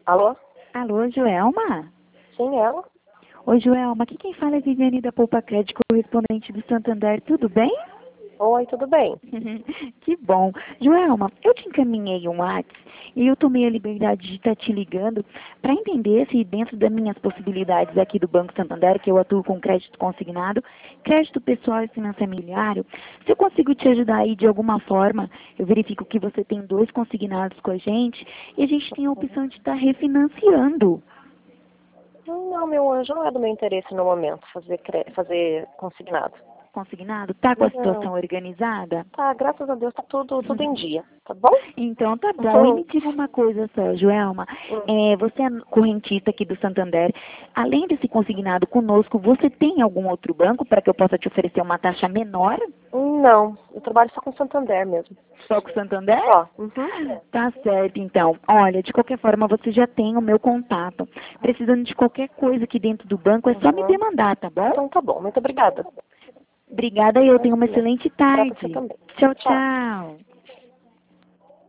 Alô? Alô, Joelma? Sim, ela? Oi, Joelma. Aqui quem fala é Viviane da Poupa Crédito, correspondente do Santander. Tudo bem? Oi, tudo bem? Que bom. Joelma, eu te encaminhei um WhatsApp e eu tomei a liberdade de estar te ligando para entender se dentro das minhas possibilidades aqui do Banco Santander, que eu atuo com crédito consignado, crédito pessoal e financiamento imobiliário, se eu consigo te ajudar aí de alguma forma. Eu verifico que você tem 2 consignados com a gente e a gente tem a opção de estar refinanciando. Não, meu anjo, não é do meu interesse no momento fazer consignado. Consignado? Tá com a Não. situação organizada? Tá, graças a Deus tá tudo em dia, tá bom? Então tá bom. E me diga uma coisa só, Joelma. Você é correntista aqui do Santander. Além desse consignado conosco, você tem algum outro banco para que eu possa te oferecer uma taxa menor? Não, eu trabalho só com Santander mesmo. Só com o Santander? Ó, uhum. Tá certo, então. Olha, de qualquer forma, você já tem o meu contato. Precisando de qualquer coisa aqui dentro do banco, é só me Uhum. demandar, tá bom? Então tá bom, muito obrigada. Obrigada e eu tenho uma excelente Pra você tarde. também. Tchau, Tchau. tchau.